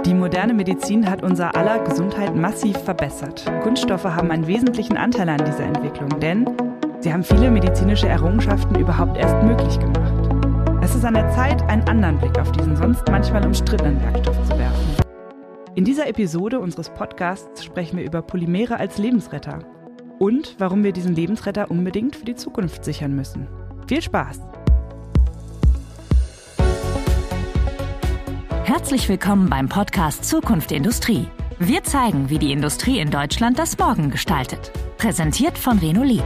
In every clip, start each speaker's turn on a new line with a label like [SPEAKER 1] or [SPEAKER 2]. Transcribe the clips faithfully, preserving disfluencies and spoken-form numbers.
[SPEAKER 1] Die moderne Medizin hat unser aller Gesundheit massiv verbessert. Kunststoffe haben einen wesentlichen Anteil an dieser Entwicklung, denn sie haben viele medizinische Errungenschaften überhaupt erst möglich gemacht. Es ist an der Zeit, einen anderen Blick auf diesen sonst manchmal umstrittenen Werkstoff zu werfen. In dieser Episode unseres Podcasts sprechen wir über Polymere als Lebensretter und warum wir diesen Lebensretter unbedingt für die Zukunft sichern müssen. Viel Spaß!
[SPEAKER 2] Herzlich willkommen beim Podcast Zukunft Industrie. Wir zeigen, wie die Industrie in Deutschland das Morgen gestaltet. Präsentiert von Renolith.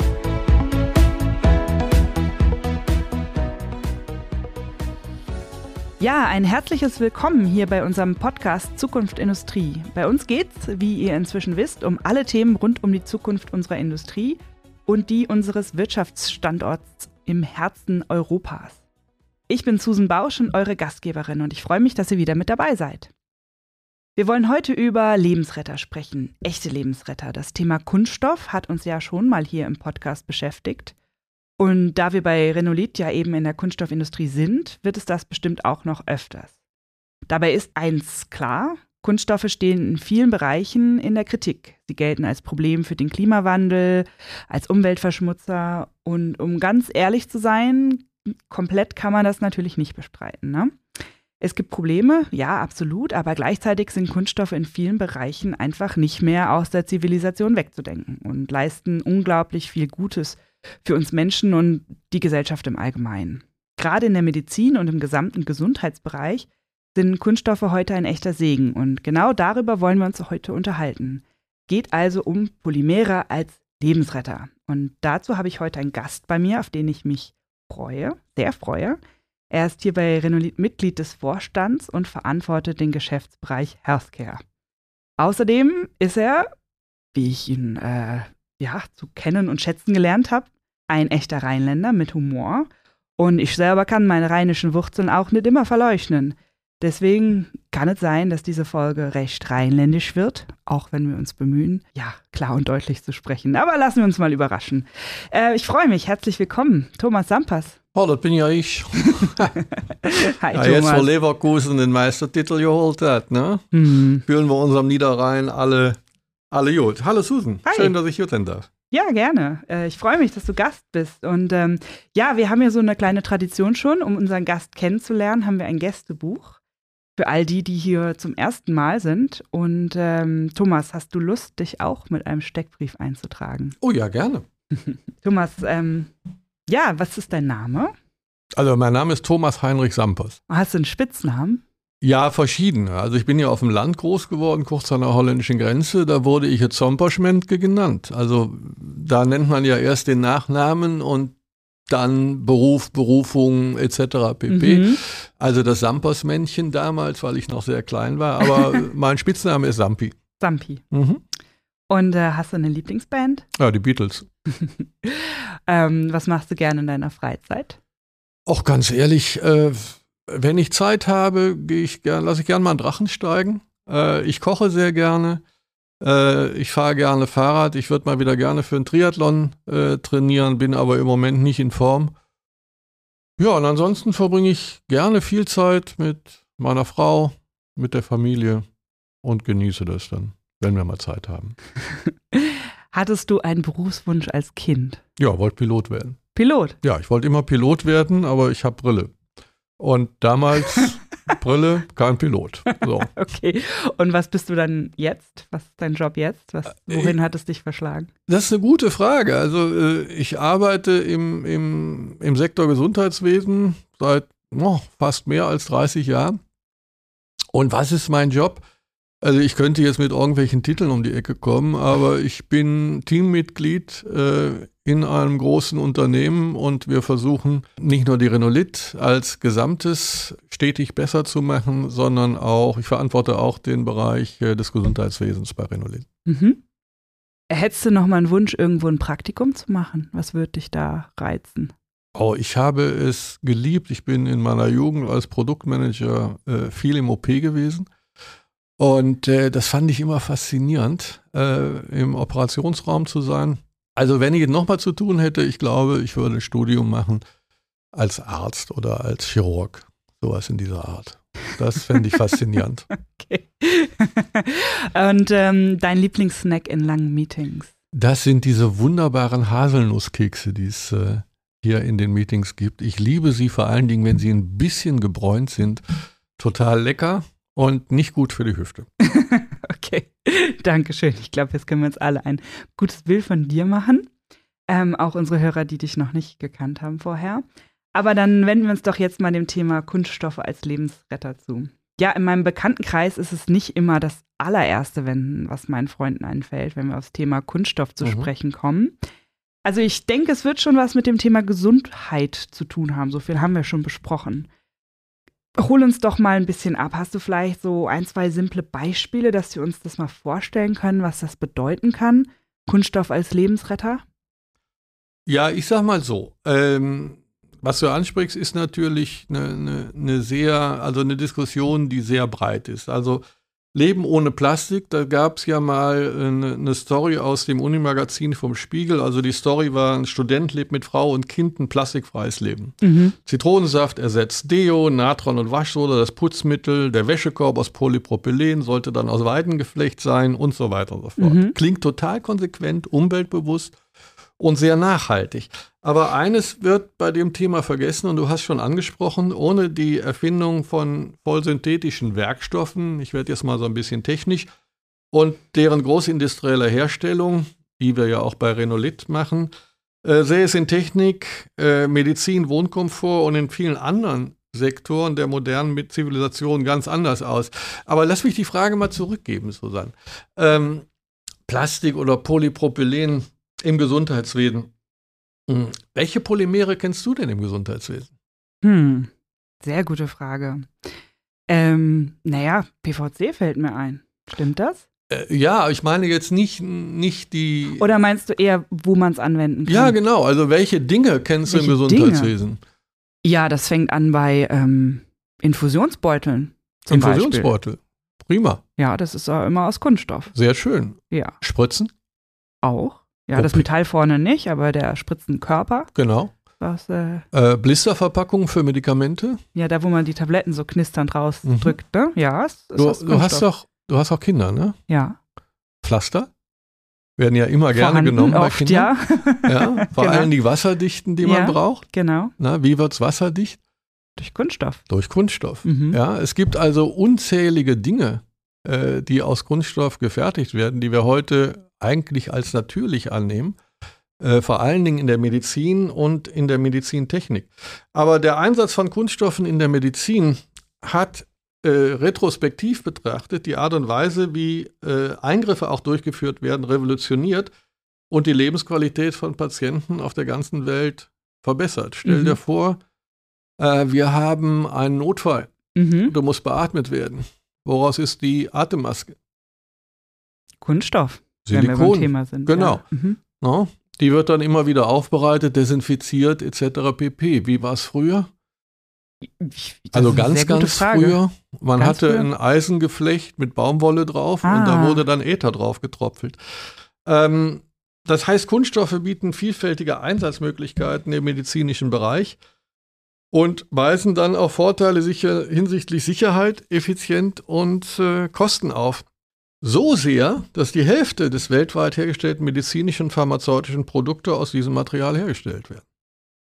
[SPEAKER 1] Ja, ein herzliches Willkommen hier bei unserem Podcast Zukunft Industrie. Bei uns geht's, wie ihr inzwischen wisst, um alle Themen rund um die Zukunft unserer Industrie und die unseres Wirtschaftsstandorts im Herzen Europas. Ich bin Susan Bausch und eure Gastgeberin und ich freue mich, dass ihr wieder mit dabei seid. Wir wollen heute über Lebensretter sprechen, echte Lebensretter. Das Thema Kunststoff hat uns ja schon mal hier im Podcast beschäftigt. Und da wir bei Renolith ja eben in der Kunststoffindustrie sind, wird es das bestimmt auch noch öfters. Dabei ist eins klar: Kunststoffe stehen in vielen Bereichen in der Kritik. Sie gelten als Problem für den Klimawandel, als Umweltverschmutzer und um ganz ehrlich zu sein, komplett kann man das natürlich nicht bestreiten, ne? Es gibt Probleme, ja, absolut, aber gleichzeitig sind Kunststoffe in vielen Bereichen einfach nicht mehr aus der Zivilisation wegzudenken und leisten unglaublich viel Gutes für uns Menschen und die Gesellschaft im Allgemeinen. Gerade in der Medizin und im gesamten Gesundheitsbereich sind Kunststoffe heute ein echter Segen und genau darüber wollen wir uns heute unterhalten. Geht also um Polymere als Lebensretter. Und dazu habe ich heute einen Gast bei mir, auf den ich mich freue, sehr freue. Er ist hier bei Renolith Mitglied des Vorstands und verantwortet den Geschäftsbereich Healthcare. Außerdem ist er, wie ich ihn äh, ja, zu kennen und schätzen gelernt habe, ein echter Rheinländer mit Humor. Und ich selber kann meine rheinischen Wurzeln auch nicht immer verleugnen. Deswegen kann es sein, dass diese Folge recht rheinländisch wird, auch wenn wir uns bemühen, ja, klar und deutlich zu sprechen. Aber lassen wir uns mal überraschen. Äh, ich freue mich. Herzlich willkommen, Thomas Sampas.
[SPEAKER 3] Oh, das bin ja ich.
[SPEAKER 1] Hi,
[SPEAKER 3] ja,
[SPEAKER 1] Thomas.
[SPEAKER 3] jetzt, wo Leverkusen den Meistertitel geholt hat, ne? Mhm. Fühlen wir uns am Niederrhein alle, alle gut. Hallo Susan,
[SPEAKER 1] Hi.
[SPEAKER 3] Schön, dass ich hier sein darf.
[SPEAKER 1] Ja, gerne. Äh, ich freue mich, dass du Gast bist. Und ähm, ja, wir haben ja so eine kleine Tradition schon. Um unseren Gast kennenzulernen, haben wir ein Gästebuch für all die, die hier zum ersten Mal sind. Und ähm, Thomas, hast du Lust, dich auch mit einem Steckbrief einzutragen?
[SPEAKER 3] Oh ja, gerne.
[SPEAKER 1] Thomas, ähm, ja, was ist dein Name?
[SPEAKER 3] Also mein Name ist Thomas Heinrich Sampers.
[SPEAKER 1] Hast du einen Spitznamen?
[SPEAKER 3] Ja, verschiedene. Also ich bin ja auf dem Land groß geworden, kurz an der holländischen Grenze. Da wurde ich jetzt Zomperschmentke genannt. Also da nennt man ja erst den Nachnamen und dann Beruf, Berufung et cetera pp. Mhm. Also das Sampers-Männchen damals, weil ich noch sehr klein war. Aber mein Spitzname ist Sampi.
[SPEAKER 1] Sampi.
[SPEAKER 3] Mhm.
[SPEAKER 1] Und äh, hast du eine Lieblingsband?
[SPEAKER 3] Ja, die Beatles.
[SPEAKER 1] ähm, was machst du gerne in deiner Freizeit?
[SPEAKER 3] Auch ganz ehrlich, äh, wenn ich Zeit habe, gehe ich gern, lasse ich gerne mal einen Drachen steigen. Äh, ich koche sehr gerne. Äh, ich fahre gerne Fahrrad. Ich würde mal wieder gerne für einen Triathlon äh, trainieren, bin aber im Moment nicht in Form. Ja, und ansonsten verbringe ich gerne viel Zeit mit meiner Frau, mit der Familie und genieße das dann, wenn wir mal Zeit haben.
[SPEAKER 1] Hattest du einen Berufswunsch als Kind?
[SPEAKER 3] Ja, wollte Pilot werden.
[SPEAKER 1] Pilot?
[SPEAKER 3] Ja, ich wollte immer Pilot werden, aber ich habe Brille. Und damals Brille, kein Pilot. So.
[SPEAKER 1] Okay. Und was bist du dann jetzt? Was ist dein Job jetzt? Was, wohin hat es dich verschlagen?
[SPEAKER 3] Das ist eine gute Frage. Also ich arbeite im, im, im Sektor Gesundheitswesen seit oh, fast mehr als dreißig Jahren. Und was ist mein Job? Also ich könnte jetzt mit irgendwelchen Titeln um die Ecke kommen, aber ich bin Teammitglied äh, in einem großen Unternehmen und wir versuchen nicht nur die Renolith als Gesamtes stetig besser zu machen, sondern auch, ich verantworte auch den Bereich äh, des Gesundheitswesens bei Renolith.
[SPEAKER 1] Mhm. Hättest du noch mal einen Wunsch, irgendwo ein Praktikum zu machen? Was würde dich da reizen?
[SPEAKER 3] Oh, ich habe es geliebt. Ich bin in meiner Jugend als Produktmanager äh, viel im O P gewesen. Und äh, das fand ich immer faszinierend, äh, im Operationsraum zu sein. Also wenn ich es nochmal zu tun hätte, ich glaube, ich würde ein Studium machen als Arzt oder als Chirurg, sowas in dieser Art. Das fände ich faszinierend.
[SPEAKER 1] Okay. Und ähm, dein Lieblingssnack in langen Meetings?
[SPEAKER 3] Das sind diese wunderbaren Haselnusskekse, die es äh, hier in den Meetings gibt. Ich liebe sie vor allen Dingen, wenn sie ein bisschen gebräunt sind. Total lecker und nicht gut für die Hüfte.
[SPEAKER 1] Okay, danke schön. Ich glaube, jetzt können wir uns alle ein gutes Bild von dir machen. Ähm, auch unsere Hörer, die dich noch nicht gekannt haben vorher. Aber dann wenden wir uns doch jetzt mal dem Thema Kunststoffe als Lebensretter zu. Ja, in meinem Bekanntenkreis ist es nicht immer das allererste, wenn, was meinen Freunden einfällt, wenn wir aufs Thema Kunststoff zu mhm. sprechen kommen. Also ich denke, es wird schon was mit dem Thema Gesundheit zu tun haben. So viel haben wir schon besprochen. Hol uns doch mal ein bisschen ab. Hast du vielleicht so ein, zwei simple Beispiele, dass wir uns das mal vorstellen können, was das bedeuten kann? Kunststoff als Lebensretter?
[SPEAKER 3] Ja, ich sag mal so, ähm, was du ansprichst, ist natürlich eine, eine, eine sehr, also eine Diskussion, die sehr breit ist. Also Leben ohne Plastik, da gab es ja mal eine, eine Story aus dem Unimagazin vom Spiegel. Also die Story war, ein Student lebt mit Frau und Kind ein plastikfreies Leben. Mhm. Zitronensaft ersetzt Deo, Natron und Waschsoda, das Putzmittel, der Wäschekorb aus Polypropylen sollte dann aus Weidengeflecht sein und so weiter und so fort. Mhm. Klingt total konsequent, umweltbewusst und sehr nachhaltig. Aber eines wird bei dem Thema vergessen, und du hast schon angesprochen, ohne die Erfindung von vollsynthetischen Werkstoffen, ich werde jetzt mal so ein bisschen technisch, und deren großindustrieller Herstellung, die wir ja auch bei Renolit machen, äh, sähe es in Technik, äh, Medizin, Wohnkomfort und in vielen anderen Sektoren der modernen Zivilisation ganz anders aus. Aber lass mich die Frage mal zurückgeben, Susanne. Ähm, Plastik oder Polypropylen im Gesundheitswesen. Hm. Welche Polymere kennst du denn im Gesundheitswesen?
[SPEAKER 1] Hm, sehr gute Frage. Ähm, naja, P V C fällt mir ein. Stimmt das?
[SPEAKER 3] Äh, ja, ich meine jetzt nicht, nicht die...
[SPEAKER 1] Oder meinst du eher, wo man es anwenden kann?
[SPEAKER 3] Ja, genau. Also welche Dinge kennst welche du im Gesundheitswesen? Dinge?
[SPEAKER 1] Ja, das fängt an bei ähm, Infusionsbeuteln zum
[SPEAKER 3] Infusionsbeutel,
[SPEAKER 1] Beispiel.
[SPEAKER 3] Prima.
[SPEAKER 1] Ja, das ist auch immer aus Kunststoff.
[SPEAKER 3] Sehr schön.
[SPEAKER 1] Ja.
[SPEAKER 3] Spritzen?
[SPEAKER 1] Auch. Ja, das Metall vorne nicht, aber der Spritzenkörper.
[SPEAKER 3] Genau.
[SPEAKER 1] Was, äh,
[SPEAKER 3] äh, Blisterverpackungen für Medikamente?
[SPEAKER 1] Ja, da wo man die Tabletten so knisternd rausdrückt, mhm. ne? Ja, ist, ist
[SPEAKER 3] du, du hast doch, du hast auch Kinder, ne?
[SPEAKER 1] Ja.
[SPEAKER 3] Pflaster? Werden ja immer gerne
[SPEAKER 1] Vorhanden,
[SPEAKER 3] genommen bei
[SPEAKER 1] oft,
[SPEAKER 3] Kindern.
[SPEAKER 1] Ja.
[SPEAKER 3] Ja, vor
[SPEAKER 1] genau.
[SPEAKER 3] allem die wasserdichten, die man
[SPEAKER 1] ja,
[SPEAKER 3] braucht.
[SPEAKER 1] Genau.
[SPEAKER 3] Na, wie wird's wasserdicht?
[SPEAKER 1] Durch Kunststoff.
[SPEAKER 3] Durch Kunststoff.
[SPEAKER 1] Mhm.
[SPEAKER 3] Ja, es gibt also unzählige Dinge, äh, die aus Kunststoff gefertigt werden, die wir heute eigentlich als natürlich annehmen. Äh, vor allen Dingen in der Medizin und in der Medizintechnik. Aber der Einsatz von Kunststoffen in der Medizin hat äh, retrospektiv betrachtet die Art und Weise, wie äh, Eingriffe auch durchgeführt werden, revolutioniert und die Lebensqualität von Patienten auf der ganzen Welt verbessert. Stell mhm. dir vor, äh, wir haben einen Notfall. Mhm. Du musst beatmet werden. Woraus ist die Atemmaske?
[SPEAKER 1] Kunststoff.
[SPEAKER 3] Silikon.
[SPEAKER 1] Wenn wir beim Thema sind.
[SPEAKER 3] Genau.
[SPEAKER 1] Ja. Mhm.
[SPEAKER 3] No? Die wird dann immer wieder aufbereitet, desinfiziert et cetera pp. Wie war es früher?
[SPEAKER 1] Das
[SPEAKER 3] also ganz, ganz früher. Man
[SPEAKER 1] ganz
[SPEAKER 3] hatte
[SPEAKER 1] früher?
[SPEAKER 3] ein Eisengeflecht mit Baumwolle drauf ah. und da wurde dann Äther drauf getropfelt. Ähm, das heißt, Kunststoffe bieten vielfältige Einsatzmöglichkeiten im medizinischen Bereich und weisen dann auch Vorteile sicher, hinsichtlich Sicherheit, Effizienz und äh, Kosten auf. So sehr, dass die Hälfte des weltweit hergestellten medizinischen und pharmazeutischen Produkte aus diesem Material hergestellt werden.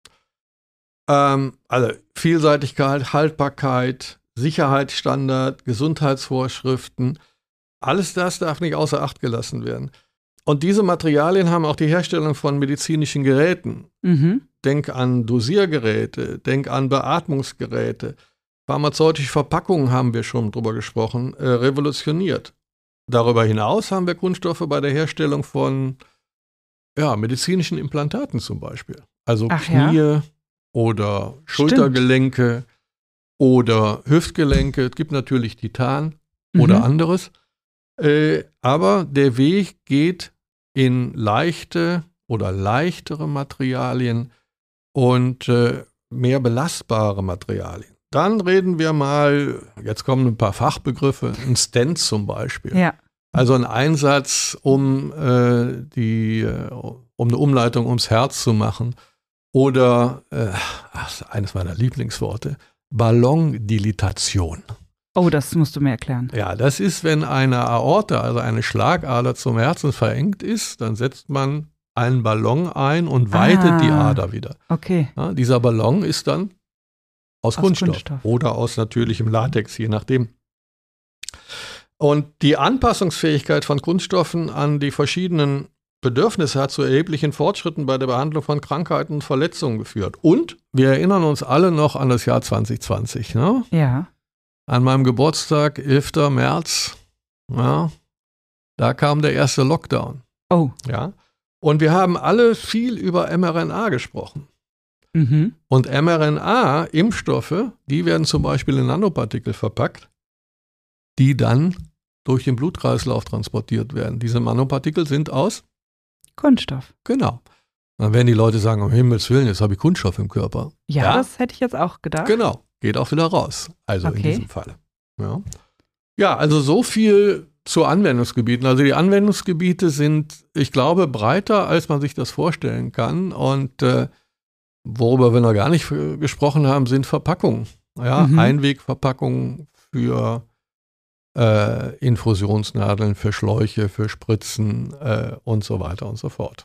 [SPEAKER 3] Ähm, also Vielseitigkeit, Haltbarkeit, Sicherheitsstandard, Gesundheitsvorschriften, alles das darf nicht außer Acht gelassen werden. Und diese Materialien haben auch die Herstellung von medizinischen Geräten. Mhm. Denk an Dosiergeräte, denk an Beatmungsgeräte. Pharmazeutische Verpackungen haben wir schon drüber gesprochen, äh, revolutioniert. Darüber hinaus haben wir Kunststoffe bei der Herstellung von ja, medizinischen Implantaten zum Beispiel. Also
[SPEAKER 1] Ach,
[SPEAKER 3] Knie
[SPEAKER 1] ja?
[SPEAKER 3] oder Schultergelenke Stimmt. oder Hüftgelenke. Es gibt natürlich Titan mhm. oder anderes. Äh, aber der Weg geht in leichte oder leichtere Materialien und äh, mehr belastbare Materialien. Dann reden wir mal, jetzt kommen ein paar Fachbegriffe, ein Stent zum Beispiel.
[SPEAKER 1] Ja.
[SPEAKER 3] Also ein Einsatz, um, äh, die, äh, um eine Umleitung ums Herz zu machen. Oder, äh, ach, eines meiner Lieblingsworte, Ballondilatation.
[SPEAKER 1] Oh, das musst du mir erklären.
[SPEAKER 3] Ja, das ist, wenn eine Aorta, also eine Schlagader zum Herzen verengt ist, dann setzt man einen Ballon ein und weitet
[SPEAKER 1] ah,
[SPEAKER 3] die Ader wieder.
[SPEAKER 1] Okay.
[SPEAKER 3] Ja, dieser Ballon ist dann aus, aus Kunststoff, Kunststoff oder aus natürlichem Latex, je nachdem. Und die Anpassungsfähigkeit von Kunststoffen an die verschiedenen Bedürfnisse hat zu erheblichen Fortschritten bei der Behandlung von Krankheiten und Verletzungen geführt. Und wir erinnern uns alle noch an das Jahr zwanzig zwanzig. Ne?
[SPEAKER 1] Ja.
[SPEAKER 3] An meinem Geburtstag, elfter März, ja, da kam der erste Lockdown.
[SPEAKER 1] Oh.
[SPEAKER 3] Ja. Und wir haben alle viel über mRNA gesprochen.
[SPEAKER 1] Mhm.
[SPEAKER 3] Und mRNA-Impfstoffe, die werden zum Beispiel in Nanopartikel verpackt, die dann durch den Blutkreislauf transportiert werden. Diese Nanopartikel sind aus
[SPEAKER 1] Kunststoff.
[SPEAKER 3] Genau. Dann werden die Leute sagen, um Himmels Willen, jetzt habe ich Kunststoff im Körper.
[SPEAKER 1] Ja, ja, das hätte ich jetzt auch gedacht.
[SPEAKER 3] Genau, geht auch wieder raus. Also
[SPEAKER 1] okay.
[SPEAKER 3] in diesem Falle. Ja. ja, also so viel zu Anwendungsgebieten. Also die Anwendungsgebiete sind, ich glaube, breiter, als man sich das vorstellen kann. Und äh, worüber wir noch gar nicht gesprochen haben, sind Verpackungen. Ja, mhm. Einwegverpackungen für Äh, Infusionsnadeln, für Schläuche, für Spritzen äh, und so weiter und so fort.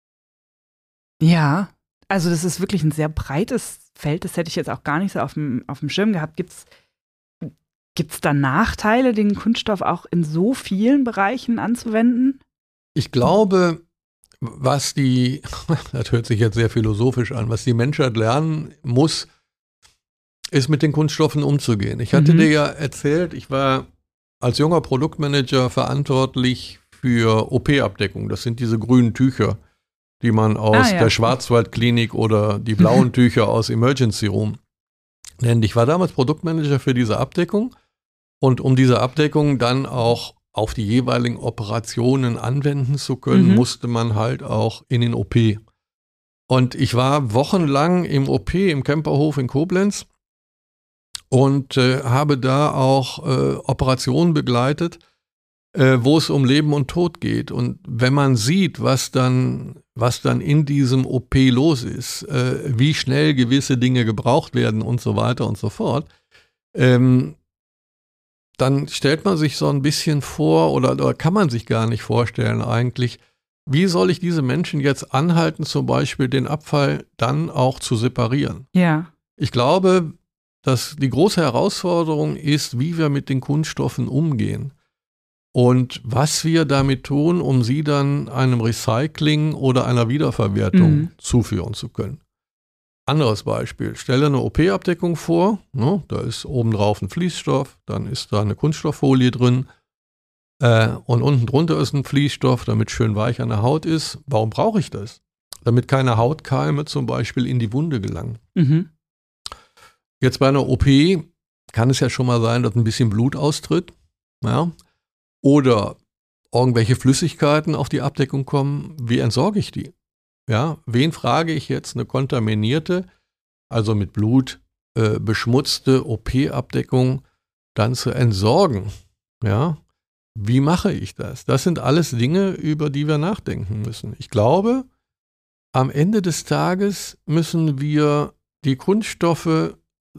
[SPEAKER 1] Ja, also das ist wirklich ein sehr breites Feld, das hätte ich jetzt auch gar nicht so auf dem, auf dem Schirm gehabt. Gibt's, gibt's da Nachteile, den Kunststoff auch in so vielen Bereichen anzuwenden?
[SPEAKER 3] Ich glaube, was die, das hört sich jetzt sehr philosophisch an, was die Menschheit lernen muss, ist mit den Kunststoffen umzugehen. Ich hatte mhm. dir ja erzählt, ich war als junger Produktmanager verantwortlich für O P-Abdeckung. Das sind diese grünen Tücher, die man aus ah, ja. der Schwarzwaldklinik oder die blauen Tücher aus Emergency Room nennt. Ich war damals Produktmanager für diese Abdeckung und um diese Abdeckung dann auch auf die jeweiligen Operationen anwenden zu können, mhm. musste man halt auch in den O P. Und ich war wochenlang im O P im Kemperhof in Koblenz und äh, habe da auch äh, Operationen begleitet, äh, wo es um Leben und Tod geht. Und wenn man sieht, was dann, was dann in diesem O P los ist, äh, wie schnell gewisse Dinge gebraucht werden und so weiter und so fort, ähm, dann stellt man sich so ein bisschen vor, oder, oder kann man sich gar nicht vorstellen eigentlich, wie soll ich diese Menschen jetzt anhalten, zum Beispiel den Abfall dann auch zu separieren?
[SPEAKER 1] Ja.
[SPEAKER 3] Ich glaube, dass die große Herausforderung ist, wie wir mit den Kunststoffen umgehen und was wir damit tun, um sie dann einem Recycling oder einer Wiederverwertung mhm. zuführen zu können. Anderes Beispiel, stelle eine O P-Abdeckung vor, ne, da ist obendrauf ein Fließstoff, dann ist da eine Kunststofffolie drin äh, und unten drunter ist ein Fließstoff, damit schön weich an der Haut ist. Warum brauche ich das? Damit keine Hautkeime zum Beispiel in die Wunde gelangen.
[SPEAKER 1] Mhm.
[SPEAKER 3] Jetzt bei einer O P kann es ja schon mal sein, dass ein bisschen Blut austritt, ja, oder irgendwelche Flüssigkeiten auf die Abdeckung kommen. Wie entsorge ich die? Ja, wen frage ich jetzt, eine kontaminierte, also mit Blut äh, beschmutzte O P-Abdeckung dann zu entsorgen? Ja, wie mache ich das? Das sind alles Dinge, über die wir nachdenken müssen. Ich glaube, am Ende des Tages müssen wir die Kunststoffe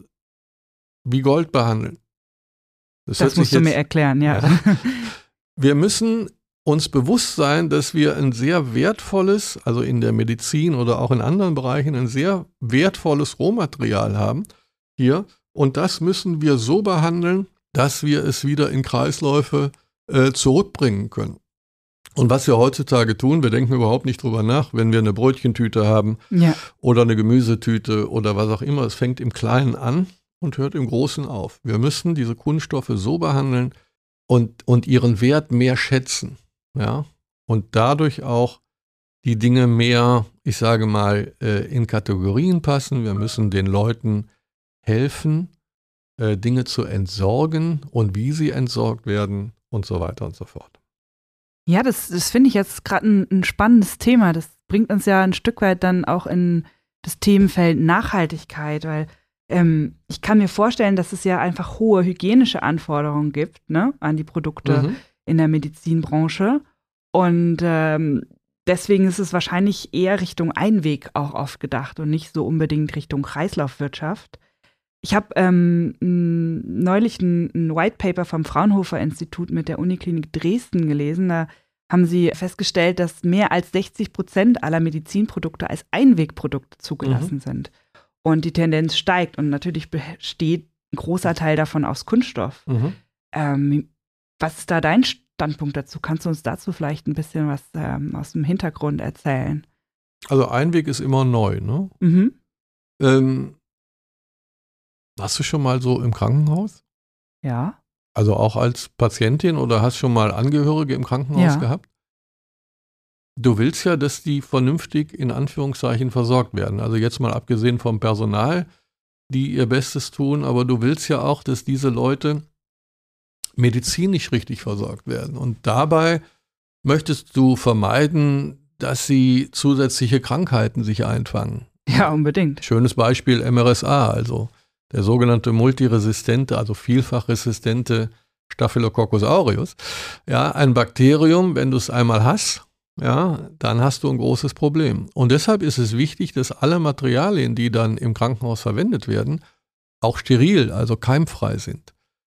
[SPEAKER 3] wie Gold behandeln.
[SPEAKER 1] Das, das musst du jetzt, mir erklären, ja. ja.
[SPEAKER 3] Wir müssen uns bewusst sein, dass wir ein sehr wertvolles, also in der Medizin oder auch in anderen Bereichen, ein sehr wertvolles Rohmaterial haben hier. Und das müssen wir so behandeln, dass wir es wieder in Kreisläufe äh, zurückbringen können. Und was wir heutzutage tun, wir denken überhaupt nicht drüber nach, wenn wir eine Brötchentüte haben
[SPEAKER 1] ja.
[SPEAKER 3] oder eine Gemüsetüte oder was auch immer. Es fängt im Kleinen an und hört im Großen auf. Wir müssen diese Kunststoffe so behandeln und, und ihren Wert mehr schätzen. Ja? Und dadurch auch die Dinge mehr, ich sage mal, äh, in Kategorien passen. Wir müssen den Leuten helfen, äh, Dinge zu entsorgen und wie sie entsorgt werden und so weiter und so fort.
[SPEAKER 1] Ja, das, das finde ich jetzt gerade ein, ein spannendes Thema. Das bringt uns ja ein Stück weit dann auch in das Themenfeld Nachhaltigkeit, weil ähm, ich kann mir vorstellen, dass es ja einfach hohe hygienische Anforderungen gibt, ne, an die Produkte mhm. in der Medizinbranche. Und ähm, deswegen ist es wahrscheinlich eher Richtung Einweg auch oft gedacht und nicht so unbedingt Richtung Kreislaufwirtschaft. Ich habe ähm, neulich ein, ein White Paper vom Fraunhofer Institut mit der Uniklinik Dresden gelesen. Da haben sie festgestellt, dass mehr als sechzig Prozent aller Medizinprodukte als Einwegprodukte zugelassen mhm. sind. Und die Tendenz steigt. Und natürlich besteht ein großer Teil davon aus Kunststoff. Mhm. Ähm, was ist da dein Standpunkt dazu? Kannst du uns dazu vielleicht ein bisschen was ähm, aus dem Hintergrund erzählen?
[SPEAKER 3] Also Einweg ist immer neu, ne?
[SPEAKER 1] Mhm.
[SPEAKER 3] Ähm, warst du schon mal so im Krankenhaus?
[SPEAKER 1] Ja.
[SPEAKER 3] Also auch als Patientin oder hast schon mal Angehörige im Krankenhaus
[SPEAKER 1] ja.
[SPEAKER 3] gehabt? Du willst ja, dass die vernünftig in Anführungszeichen versorgt werden. Also jetzt mal abgesehen vom Personal, die ihr Bestes tun, aber du willst ja auch, dass diese Leute medizinisch richtig versorgt werden. Und dabei möchtest du vermeiden, dass sie zusätzliche Krankheiten sich einfangen.
[SPEAKER 1] Ja, unbedingt.
[SPEAKER 3] Schönes Beispiel M R S A, also der sogenannte multiresistente, also vielfach resistente Staphylococcus aureus. Ja, ein Bakterium, wenn du es einmal hast, ja, dann hast du ein großes Problem. Und deshalb ist es wichtig, dass alle Materialien, die dann im Krankenhaus verwendet werden, auch steril, also keimfrei sind.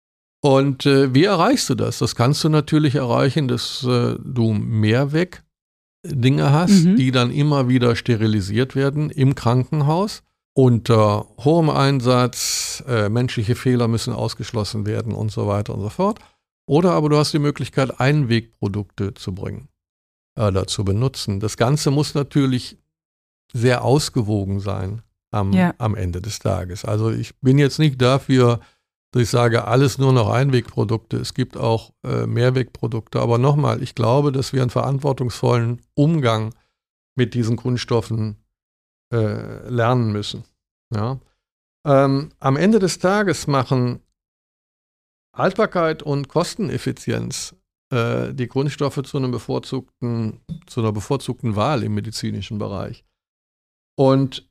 [SPEAKER 3] Und äh, wie erreichst du das? Das kannst du natürlich erreichen, dass äh, du Mehrweg-Dinge hast, mhm. die dann immer wieder sterilisiert werden im Krankenhaus. Unter hohem Einsatz, äh, menschliche Fehler müssen ausgeschlossen werden und so weiter und so fort. Oder aber du hast die Möglichkeit, Einwegprodukte zu bringen oder zu benutzen. Das Ganze muss natürlich sehr ausgewogen sein am, ja. am Ende des Tages. Also ich bin jetzt nicht dafür, dass ich sage, alles nur noch Einwegprodukte. Es gibt auch äh, Mehrwegprodukte. Aber nochmal, ich glaube, dass wir einen verantwortungsvollen Umgang mit diesen Kunststoffen äh, lernen müssen. Ja? Ähm, am Ende des Tages machen Haltbarkeit und Kosteneffizienz äh, die Kunststoffe zu einem bevorzugten, zu einer bevorzugten Wahl im medizinischen Bereich. Und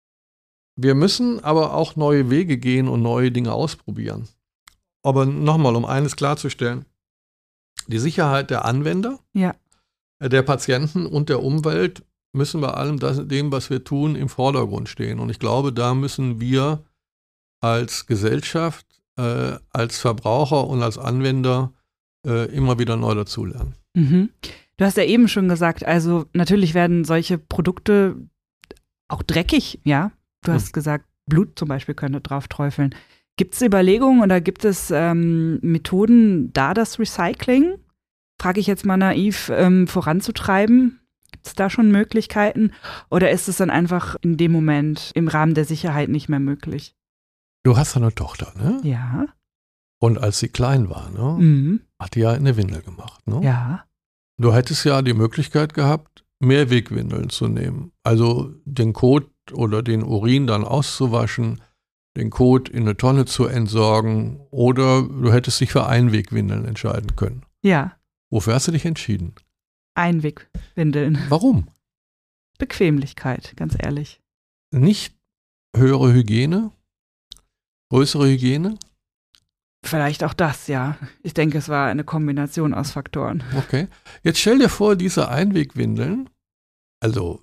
[SPEAKER 3] wir müssen aber auch neue Wege gehen und neue Dinge ausprobieren. Aber nochmal, um eines klarzustellen, die Sicherheit der Anwender,
[SPEAKER 1] ja.
[SPEAKER 3] der Patienten und der Umwelt müssen bei allem das, dem, was wir tun, im Vordergrund stehen. Und ich glaube, da müssen wir als Gesellschaft, äh, als Verbraucher und als Anwender äh, immer wieder neu dazulernen.
[SPEAKER 1] Mhm. Du hast ja eben schon gesagt, also natürlich werden solche Produkte auch dreckig, ja. Du hast hm. gesagt, Blut zum Beispiel könnte drauf träufeln. Gibt es Überlegungen oder gibt es ähm, Methoden, da das Recycling, frage ich jetzt mal naiv, ähm, voranzutreiben? Gibt es da schon Möglichkeiten? Oder ist es dann einfach in dem Moment im Rahmen der Sicherheit nicht mehr möglich?
[SPEAKER 3] Du hast eine Tochter, ne?
[SPEAKER 1] Ja.
[SPEAKER 3] Und als sie klein war, ne,
[SPEAKER 1] mhm.
[SPEAKER 3] hat die ja eine Windel gemacht, ne?
[SPEAKER 1] Ja.
[SPEAKER 3] Du hättest ja die Möglichkeit gehabt, Mehrwegwindeln zu nehmen. Also den Kot oder den Urin dann auszuwaschen, den Kot in eine Tonne zu entsorgen oder du hättest dich für Einwegwindeln entscheiden können.
[SPEAKER 1] Ja.
[SPEAKER 3] Wofür hast du dich entschieden?
[SPEAKER 1] Einwegwindeln.
[SPEAKER 3] Warum?
[SPEAKER 1] Bequemlichkeit, ganz ehrlich.
[SPEAKER 3] Nicht höhere Hygiene? Größere Hygiene?
[SPEAKER 1] Vielleicht auch das, ja. Ich denke, es war eine Kombination aus Faktoren.
[SPEAKER 3] Okay. Jetzt stell dir vor, diese Einwegwindeln, also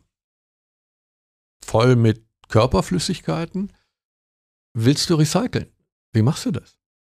[SPEAKER 3] voll mit Körperflüssigkeiten, willst du recyceln? Wie machst du das?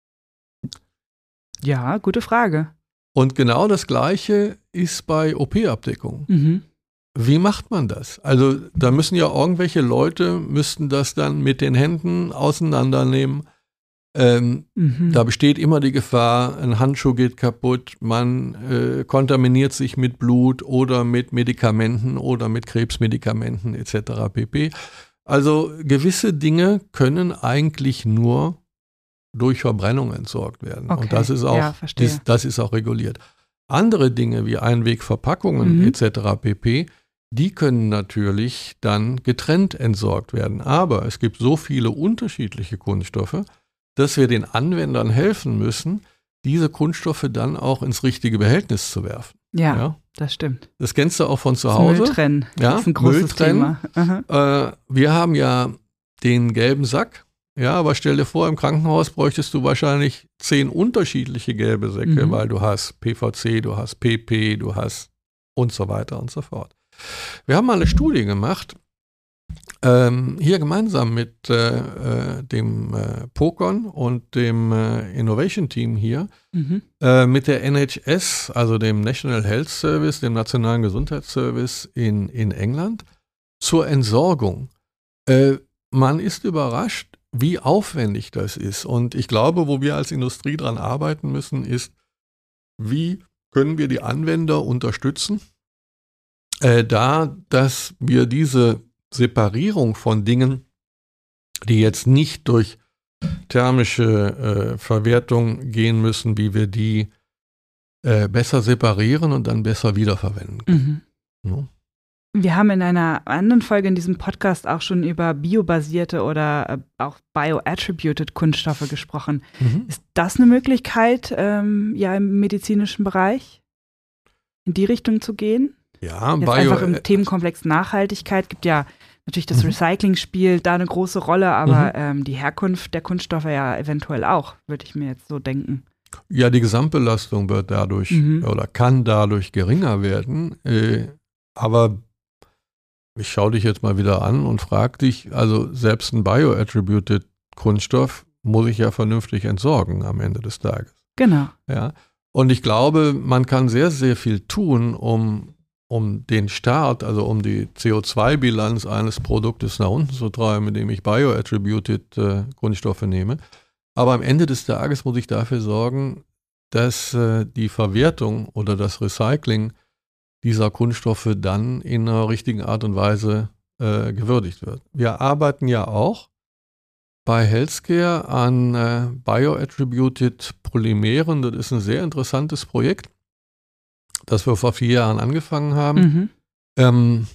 [SPEAKER 1] Ja, gute Frage.
[SPEAKER 3] Und genau das Gleiche ist bei O P-Abdeckung.
[SPEAKER 1] Mhm.
[SPEAKER 3] Wie macht man das? Also da müssen ja irgendwelche Leute, müssten das dann mit den Händen auseinandernehmen. Ähm, mhm. Da besteht immer die Gefahr, ein Handschuh geht kaputt, man äh, kontaminiert sich mit Blut oder mit Medikamenten oder mit Krebsmedikamenten et cetera pp. Also gewisse Dinge können eigentlich nur durch Verbrennung entsorgt werden.
[SPEAKER 1] Okay.
[SPEAKER 3] Und das ist auch,
[SPEAKER 1] ja,
[SPEAKER 3] das, das ist auch reguliert. Andere Dinge wie Einwegverpackungen
[SPEAKER 1] mhm.
[SPEAKER 3] et cetera pp., die können natürlich dann getrennt entsorgt werden. Aber es gibt so viele unterschiedliche Kunststoffe, dass wir den Anwendern helfen müssen, diese Kunststoffe dann auch ins richtige Behältnis zu werfen.
[SPEAKER 1] Ja, ja? Das stimmt.
[SPEAKER 3] Das kennst du auch von zu Hause.
[SPEAKER 1] Müll trennen,
[SPEAKER 3] ja?
[SPEAKER 1] Das ist ein großes
[SPEAKER 3] Müll trennen.
[SPEAKER 1] Thema.
[SPEAKER 3] Äh, wir haben ja den gelben Sack. Ja, aber stell dir vor, im Krankenhaus bräuchtest du wahrscheinlich zehn unterschiedliche gelbe Säcke, mhm. weil du hast P V C, du hast P P, du hast und so weiter und so fort. Wir haben mal eine Studie gemacht, ähm, hier gemeinsam mit äh, dem äh, Pocon und dem äh, Innovation Team hier, mhm. äh, mit der N H S, also dem National Health Service, dem Nationalen Gesundheitsservice in, in England, zur Entsorgung. Äh, man ist überrascht, wie aufwendig das ist. Und ich glaube, wo wir als Industrie dran arbeiten müssen, ist, wie können wir die Anwender unterstützen, äh, da, dass wir diese Separierung von Dingen, die jetzt nicht durch thermische äh, Verwertung gehen müssen, wie wir die äh, besser separieren und dann besser wiederverwenden können. Mhm. Ja.
[SPEAKER 1] Wir haben in einer anderen Folge in diesem Podcast auch schon über biobasierte oder äh, auch bioattributed Kunststoffe gesprochen. Mhm. Ist das eine Möglichkeit, ähm, ja im medizinischen Bereich in die Richtung zu gehen?
[SPEAKER 3] Ja,
[SPEAKER 1] Jetzt Bio- einfach im Themenkomplex Nachhaltigkeit gibt ja natürlich das mhm. Recycling spielt da eine große Rolle, aber mhm. ähm, die Herkunft der Kunststoffe ja eventuell auch, würde ich mir jetzt so denken.
[SPEAKER 3] Ja, die Gesamtbelastung wird dadurch mhm. oder kann dadurch geringer werden. Äh, aber ich schaue dich jetzt mal wieder an und frage dich, also selbst ein bioattributed Kunststoff muss ich ja vernünftig entsorgen am Ende des Tages.
[SPEAKER 1] Genau.
[SPEAKER 3] Ja. Und ich glaube, man kann sehr, sehr viel tun, um um den Start, also um die C O zwei Bilanz eines Produktes nach unten zu treiben, indem ich bioattributed äh, Kunststoffe nehme. Aber am Ende des Tages muss ich dafür sorgen, dass äh, die Verwertung oder das Recycling dieser Kunststoffe dann in einer richtigen Art und Weise äh, gewürdigt wird. Wir arbeiten ja auch bei Healthcare an äh, bioattributed Polymeren. Das ist ein sehr interessantes Projekt, das wir vor vier Jahren angefangen haben. Mhm. Ähm,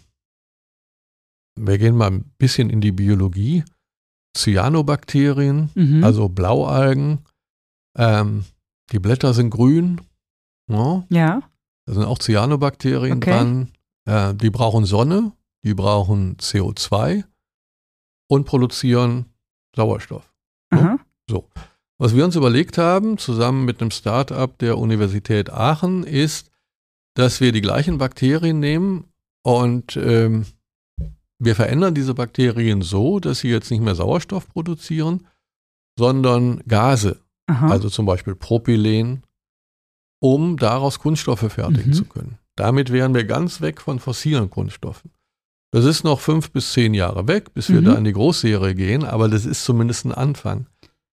[SPEAKER 3] wir gehen mal ein bisschen in die Biologie. Cyanobakterien, mhm. also Blaualgen. Ähm, die Blätter sind grün. No?
[SPEAKER 1] Ja.
[SPEAKER 3] Da sind auch Cyanobakterien okay. dran. Äh, die brauchen Sonne, die brauchen C O zwei und produzieren Sauerstoff. No? So. Was wir uns überlegt haben, zusammen mit einem Start-up der Universität Aachen, ist, dass wir die gleichen Bakterien nehmen und ähm, wir verändern diese Bakterien so, dass sie jetzt nicht mehr Sauerstoff produzieren, sondern Gase, Aha. also zum Beispiel Propylen, um daraus Kunststoffe fertigen mhm. zu können. Damit wären wir ganz weg von fossilen Kunststoffen. Das ist noch fünf bis zehn Jahre weg, bis wir mhm. da in die Großserie gehen, aber das ist zumindest ein Anfang.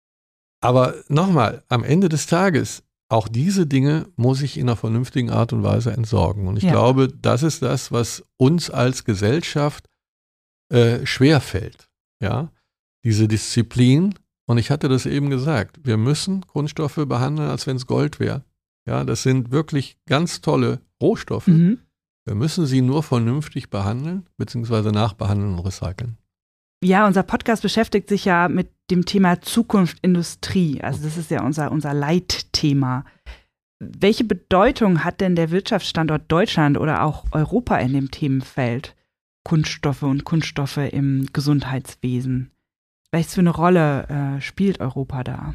[SPEAKER 3] Aber nochmal, am Ende des Tages, auch diese Dinge muss ich in einer vernünftigen Art und Weise entsorgen. Und ich ja. glaube, das ist das, was uns als Gesellschaft äh, schwerfällt. Ja? Diese Disziplin. Und ich hatte das eben gesagt, wir müssen Kunststoffe behandeln, als wenn es Gold wäre. Ja, das sind wirklich ganz tolle Rohstoffe. Mhm. Wir müssen sie nur vernünftig behandeln, beziehungsweise nachbehandeln und recyceln.
[SPEAKER 1] Ja, unser Podcast beschäftigt sich ja mit dem Thema Zukunft Industrie. Also das ist ja unser, unser Leitthema. Welche Bedeutung hat denn der Wirtschaftsstandort Deutschland oder auch Europa in dem Themenfeld Kunststoffe und Kunststoffe im Gesundheitswesen? Welche für eine Rolle äh, spielt Europa da?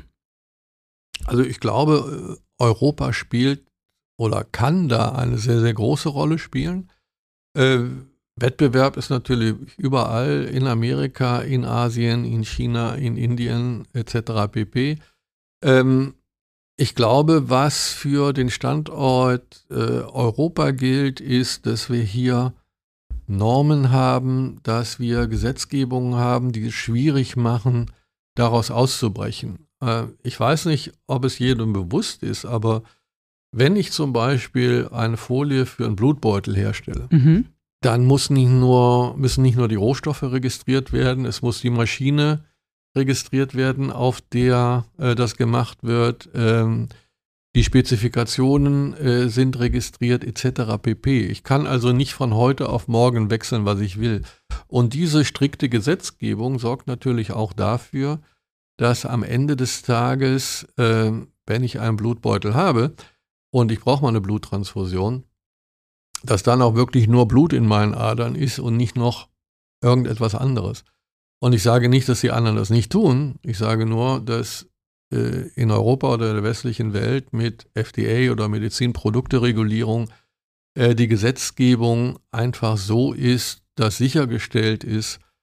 [SPEAKER 3] Also ich glaube, Europa spielt oder kann da eine sehr, sehr große Rolle spielen. Äh, Wettbewerb ist natürlich überall, in Amerika, in Asien, in China, in Indien et cetera pp. Ähm, ich glaube, was für den Standort äh, Europa gilt, ist, dass wir hier Normen haben, dass wir Gesetzgebungen haben, die es schwierig machen, daraus auszubrechen. Äh, ich weiß nicht, ob es jedem bewusst ist, aber wenn ich zum Beispiel eine Folie für einen Blutbeutel herstelle, mhm. dann muss nicht nur, müssen nicht nur die Rohstoffe registriert werden, es muss die Maschine registriert werden, auf der äh, das gemacht wird. Ähm, die Spezifikationen äh, sind registriert et cetera pp. Ich kann also nicht von heute auf morgen wechseln, was ich will. Und diese strikte Gesetzgebung sorgt natürlich auch dafür, dass am Ende des Tages, äh, wenn ich einen Blutbeutel habe und ich brauche mal eine Bluttransfusion, dass dann auch wirklich nur Blut in meinen Adern ist und nicht noch irgendetwas anderes. Und ich sage nicht, dass die anderen das nicht tun. Ich sage nur, dass äh, in Europa oder der westlichen Welt mit F D A oder Medizinprodukteregulierung äh, die Gesetzgebung einfach so ist, dass sichergestellt ist,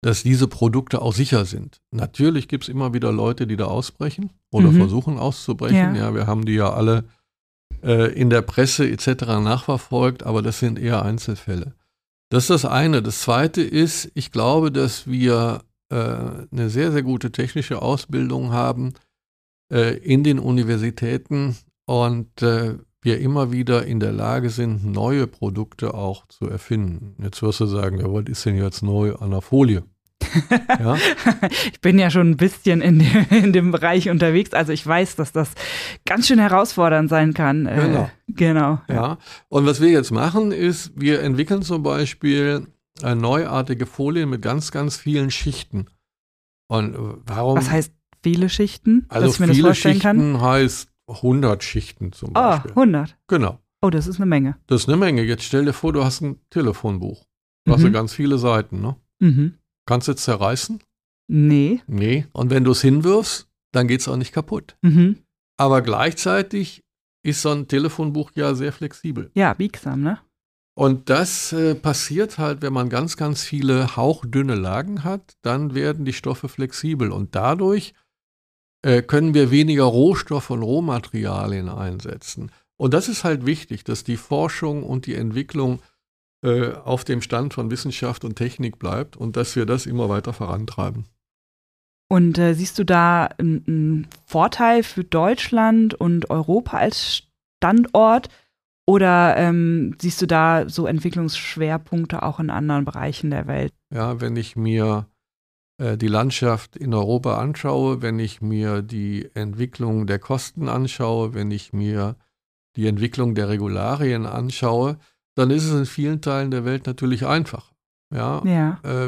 [SPEAKER 3] dass diese Produkte auch sicher sind. Natürlich gibt es immer wieder Leute, die da ausbrechen oder
[SPEAKER 1] Mhm.
[SPEAKER 3] versuchen auszubrechen.
[SPEAKER 1] Ja.
[SPEAKER 3] Ja, wir haben die ja alle äh, in der Presse et cetera nachverfolgt, aber das sind eher Einzelfälle. Das ist das eine. Das zweite ist, ich glaube, dass wir äh, eine sehr, sehr gute technische Ausbildung haben äh, in den Universitäten und äh, wir immer wieder in der Lage sind, neue Produkte auch zu erfinden. Jetzt wirst du sagen, ja, was ist denn jetzt neu an der Folie? Ja?
[SPEAKER 1] Ich bin ja schon ein bisschen in dem, in dem Bereich unterwegs, also ich weiß, dass das ganz schön herausfordernd sein kann. Äh,
[SPEAKER 3] Genau.
[SPEAKER 1] Genau.
[SPEAKER 3] Ja. Und was wir jetzt machen, ist, wir entwickeln zum Beispiel äh, neuartige Folien mit ganz, ganz vielen Schichten. Und äh, warum?
[SPEAKER 1] Was heißt viele Schichten,
[SPEAKER 3] also
[SPEAKER 1] dass ich mir das
[SPEAKER 3] viele
[SPEAKER 1] vorstellen
[SPEAKER 3] Schichten
[SPEAKER 1] kann?
[SPEAKER 3] heißt hundert Schichten zum
[SPEAKER 1] Oh,
[SPEAKER 3] Beispiel.
[SPEAKER 1] hundert.
[SPEAKER 3] Genau.
[SPEAKER 1] Oh, das ist eine Menge.
[SPEAKER 3] Das ist eine Menge. Jetzt stell dir vor, du hast ein Telefonbuch. Du hast ja
[SPEAKER 1] Mhm.
[SPEAKER 3] ganz viele Seiten, ne?
[SPEAKER 1] Mhm.
[SPEAKER 3] Kannst du es zerreißen?
[SPEAKER 1] Nee.
[SPEAKER 3] Nee. Und wenn du es hinwirfst, dann geht es auch nicht kaputt.
[SPEAKER 1] Mhm.
[SPEAKER 3] Aber gleichzeitig ist so ein Telefonbuch ja sehr flexibel.
[SPEAKER 1] Ja, biegsam, ne?
[SPEAKER 3] Und das äh, passiert halt, wenn man ganz, ganz viele hauchdünne Lagen hat, dann werden die Stoffe flexibel. Und dadurch äh, können wir weniger Rohstoffe und Rohmaterialien einsetzen. Und das ist halt wichtig, dass die Forschung und die Entwicklung äh, auf dem Stand von Wissenschaft und Technik bleibt und dass wir das immer weiter vorantreiben.
[SPEAKER 1] Und äh, siehst du da einen Vorteil für Deutschland und Europa als Standort? Oder ähm, siehst du da so Entwicklungsschwerpunkte auch in anderen Bereichen der Welt?
[SPEAKER 3] Ja, wenn ich mir äh, die Landschaft in Europa anschaue, wenn ich mir die Entwicklung der Kosten anschaue, wenn ich mir die Entwicklung der Regularien anschaue, dann ist es in vielen Teilen der Welt natürlich einfach. Ja,
[SPEAKER 1] Ja.
[SPEAKER 3] äh,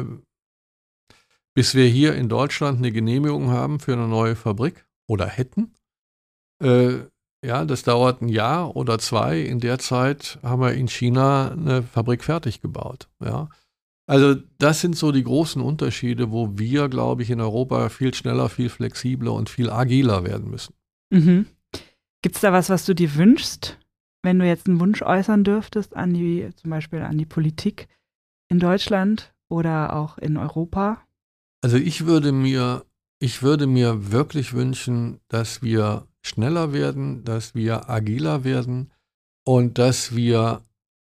[SPEAKER 3] bis wir hier in Deutschland eine Genehmigung haben für eine neue Fabrik oder hätten, äh, ja, das dauert ein Jahr oder zwei. In der Zeit haben wir in China eine Fabrik fertig gebaut. Ja. Also das sind so die großen Unterschiede, wo wir, glaube ich, in Europa viel schneller, viel flexibler und viel agiler werden müssen.
[SPEAKER 1] Mhm. Gibt es da was, was du dir wünschst, wenn du jetzt einen Wunsch äußern dürftest an die, zum Beispiel an die Politik in Deutschland oder auch in Europa?
[SPEAKER 3] Also ich würde mir, ich würde mir wirklich wünschen, dass wir schneller werden, dass wir agiler werden und dass wir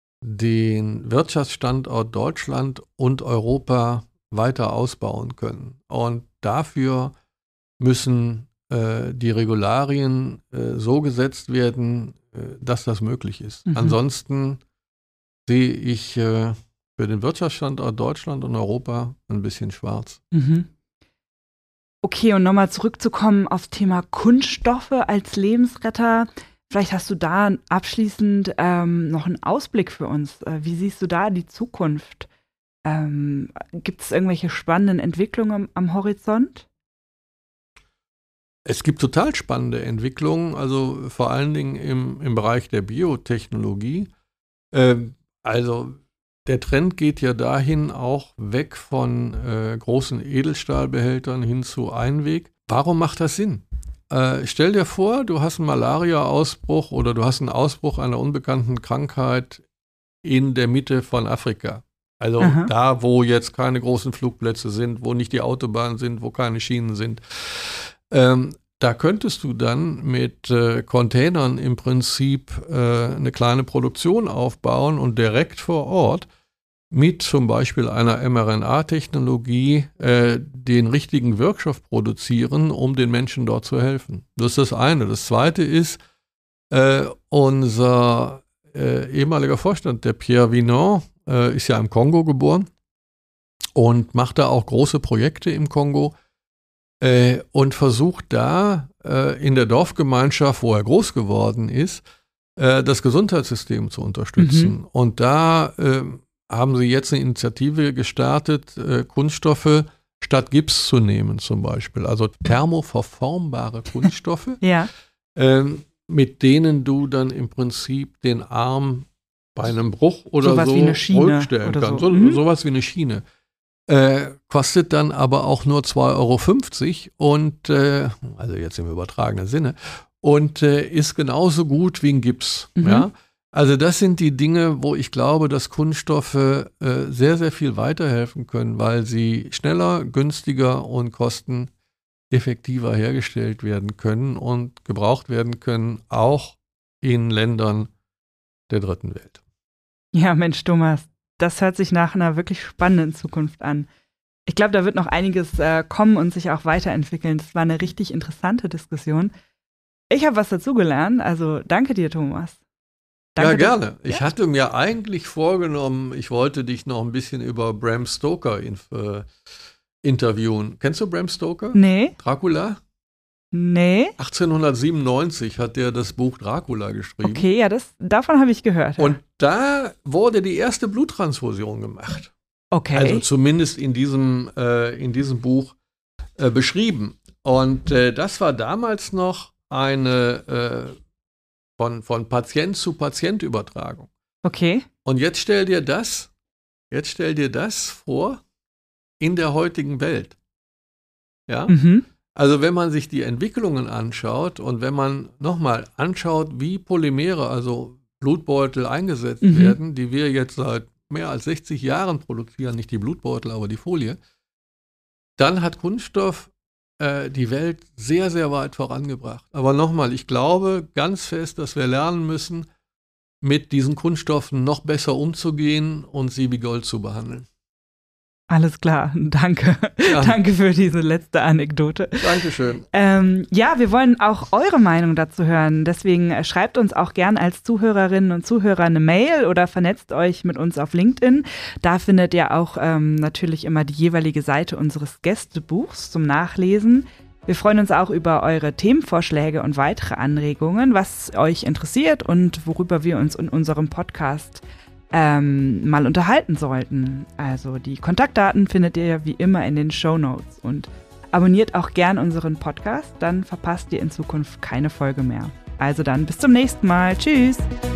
[SPEAKER 3] den Wirtschaftsstandort Deutschland und Europa weiter ausbauen können. Und dafür müssen äh, die Regularien äh, so gesetzt werden, äh, dass das möglich ist.
[SPEAKER 1] Mhm.
[SPEAKER 3] Ansonsten sehe ich äh, für den Wirtschaftsstandort Deutschland und Europa ein bisschen schwarz.
[SPEAKER 1] Mhm. Okay, und nochmal zurückzukommen aufs Thema Kunststoffe als Lebensretter. Vielleicht hast du da abschließend ähm, noch einen Ausblick für uns. Äh, wie siehst du da die Zukunft? Ähm, gibt es irgendwelche spannenden Entwicklungen am, am Horizont?
[SPEAKER 3] Es gibt total spannende Entwicklungen, also vor allen Dingen im, im Bereich der Biotechnologie. Ähm, also der Trend geht ja dahin, auch weg von äh, großen Edelstahlbehältern hin zu Einweg. Warum macht das Sinn? Äh, stell dir vor, du hast einen Malaria-Ausbruch oder du hast einen Ausbruch einer unbekannten Krankheit in der Mitte von Afrika. Also
[SPEAKER 1] Aha.
[SPEAKER 3] da, wo jetzt keine großen Flugplätze sind, wo nicht die Autobahnen sind, wo keine Schienen sind. Ähm, da könntest du dann mit äh, Containern im Prinzip äh, eine kleine Produktion aufbauen und direkt vor Ort mit zum Beispiel einer mRNA-Technologie äh, den richtigen Wirkstoff produzieren, um den Menschen dort zu helfen. Das ist das eine. Das zweite ist, äh, unser äh, ehemaliger Vorstand, der Pierre Vinon, äh, ist ja im Kongo geboren und macht da auch große Projekte im Kongo äh, und versucht da äh, in der Dorfgemeinschaft, wo er groß geworden ist, äh, das Gesundheitssystem zu unterstützen.
[SPEAKER 1] Mhm.
[SPEAKER 3] Und da äh, haben sie jetzt eine Initiative gestartet, äh, Kunststoffe statt Gips zu nehmen zum Beispiel. Also thermoverformbare Kunststoffe,
[SPEAKER 1] Ja.
[SPEAKER 3] ähm, mit denen du dann im Prinzip den Arm bei einem Bruch oder
[SPEAKER 1] Sowas
[SPEAKER 3] so
[SPEAKER 1] wie eine Schiene
[SPEAKER 3] rückstellen
[SPEAKER 1] oder
[SPEAKER 3] kannst.
[SPEAKER 1] so.
[SPEAKER 3] So,
[SPEAKER 1] Mhm.
[SPEAKER 3] Sowas wie eine Schiene. Äh, kostet dann aber auch nur zwei Euro fünfzig und, äh, also jetzt im übertragenen Sinne, und äh, ist genauso gut wie ein Gips.
[SPEAKER 1] Mhm.
[SPEAKER 3] Ja? Also das sind die Dinge, wo ich glaube, dass Kunststoffe äh, sehr, sehr viel weiterhelfen können, weil sie schneller, günstiger und kosteneffektiver hergestellt werden können und gebraucht werden können, auch in Ländern der dritten Welt.
[SPEAKER 1] Ja, Mensch, Thomas, das hört sich nach einer wirklich spannenden Zukunft an. Ich glaube, da wird noch einiges äh, kommen und sich auch weiterentwickeln. Das war eine richtig interessante Diskussion. Ich habe was dazugelernt, also danke dir, Thomas. Danke,
[SPEAKER 3] ja, gerne.
[SPEAKER 1] dass,
[SPEAKER 3] ich
[SPEAKER 1] ja.
[SPEAKER 3] hatte mir eigentlich vorgenommen, ich wollte dich noch ein bisschen über Bram Stoker in, äh, interviewen. Kennst du Bram Stoker?
[SPEAKER 1] Nee.
[SPEAKER 3] Dracula?
[SPEAKER 1] Nee.
[SPEAKER 3] achtzehnhundertsiebenundneunzig hat er das Buch Dracula geschrieben.
[SPEAKER 1] Okay, ja, das, davon habe ich gehört. Ja.
[SPEAKER 3] Und da wurde die erste Bluttransfusion gemacht.
[SPEAKER 1] Okay.
[SPEAKER 3] Also zumindest in diesem, äh, in diesem Buch äh, beschrieben. Und äh, das war damals noch eine äh, von, von Patient zu Patient Übertragung.
[SPEAKER 1] Okay.
[SPEAKER 3] Und jetzt stell dir das, jetzt stell dir das vor in der heutigen Welt. Ja?
[SPEAKER 1] Mhm.
[SPEAKER 3] Also wenn man sich die Entwicklungen anschaut und wenn man nochmal anschaut, wie Polymere, also Blutbeutel eingesetzt
[SPEAKER 1] Mhm.
[SPEAKER 3] werden, die wir jetzt seit mehr als sechzig Jahren produzieren, nicht die Blutbeutel, aber die Folie, dann hat Kunststoff äh, die Welt sehr, sehr weit vorangebracht. Aber nochmal, ich glaube ganz fest, dass wir lernen müssen, mit diesen Kunststoffen noch besser umzugehen und sie wie Gold zu behandeln.
[SPEAKER 1] Alles klar, danke.
[SPEAKER 3] Ja.
[SPEAKER 1] Danke für diese letzte Anekdote.
[SPEAKER 3] Dankeschön.
[SPEAKER 1] Ähm, ja, wir wollen auch eure Meinung dazu hören. Deswegen äh, schreibt uns auch gern als Zuhörerinnen und Zuhörer eine Mail oder vernetzt euch mit uns auf LinkedIn. Da findet ihr auch ähm, natürlich immer die jeweilige Seite unseres Gästebuchs zum Nachlesen. Wir freuen uns auch über eure Themenvorschläge und weitere Anregungen, was euch interessiert und worüber wir uns in unserem Podcast Ähm, mal unterhalten sollten. Also die Kontaktdaten findet ihr wie immer in den Shownotes und abonniert auch gern unseren Podcast, dann verpasst ihr in Zukunft keine Folge mehr. Also dann bis zum nächsten Mal. Tschüss!